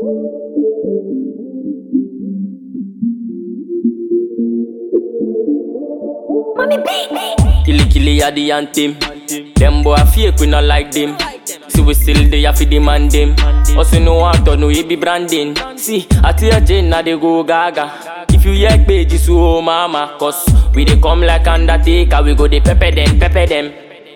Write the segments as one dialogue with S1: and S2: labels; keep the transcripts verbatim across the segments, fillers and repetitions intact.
S1: Mommy beat me.
S2: Killy killy a the anthem. Them boy fake, we not like them. See we still there for the man them. Also no want to know he be branding. See, I tell you Jane, now they go gaga. If you hear pages, so mama, cause we they come like Undertaker. We go they pepper them, pepper them.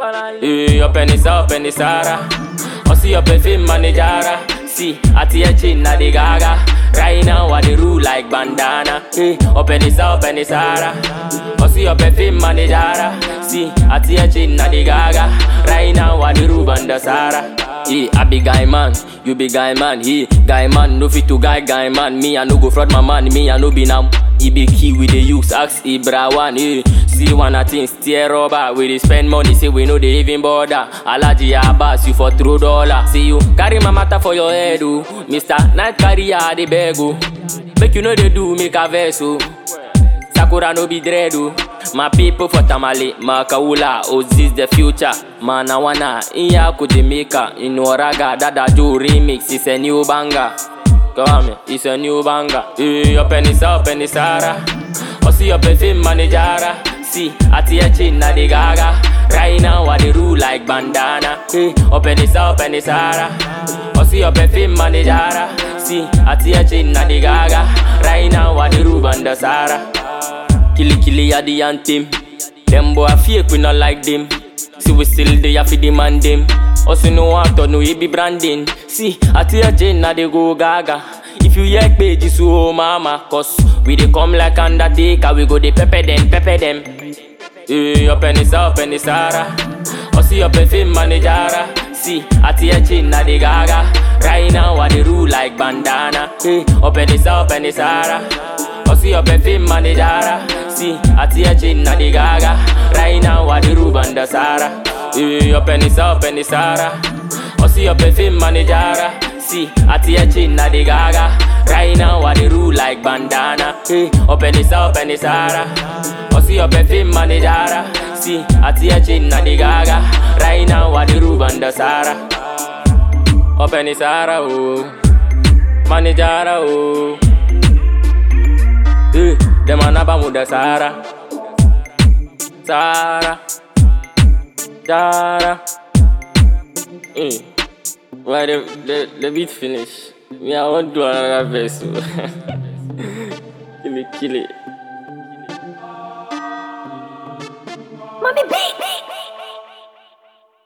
S2: Hey, up in the south, in the Sahara. I see up in fame manager. See, I tell you Jane, now they gaga. Right now, I they rule like bandana. Hey, up in the south, in the Sahara. I see up in fame manager. See, I tell you Jane, now they gaga. Right now, I they rule bandana. Hey, I be guy man, you be guy man. Hey, guy man, no fit to guy guy man. Me I no go fraud my man, me I no be now. He be key with the use, ask Ibra one. Hey, see one a thing, steer rubber. We dey spend money, say we know they even bother. Alaji Abbas, you for throw dollar. See you carry my matter for your head, oh. Mister Night carrier, the beg, oh. Make you know they do make a vessel. Sakura no be dread, oh. My people for Tamale, Makaula, Ozis the future. Manawana, Iyaku Jamaica, in Oraga, Dada Joe remix, it's a new banger. Come on, it's a new banger. Hey, up in the south, in the Sahara. I see up in fame manager. See, I tell you Jane, now they gaga. Right now, I they rule like bandana. Hey, up in the south, in the Sahara. I see up in fame manager. See, I tell you Jane, now they gaga. Right now, I they rule bandana. Killy killy a the anthem. Them boy fake, we not like them. See we still there for the man them. Also no want to know he be branding. See, I tell you Jane, now they go gaga. If you hear pages, so mama, cause we they come like Undertaker. We go they pepper them, pepper them. Hey, up in the south, in the Sahara. I see up in fame manager. See, I tell you Jane, now they gaga. Right now, I they rule like bandana. Hey, up in the south, in the Sahara. I see up in fame manager. See, I tell you Jane, now they gaga. Right now, I the Ruben the Sahara. Hey, up in the south, in the Sahara. I see up in fame manager. See, I tell you Jane, now they gaga. Right now, I the rule like bandana. Hey, up in the south, in the Sahara. I see up in fame manager. See, I tell you Jane, now they gaga. Right now, I the Ruben the Sahara. Up in the Sahara, oh, manager, oh. Hey, them a naba muda Sahara, Sahara, Sahara. Hey, why the the the beat finish? Me I want to do another verse. Kill it, kill it.
S1: Mommy beat me.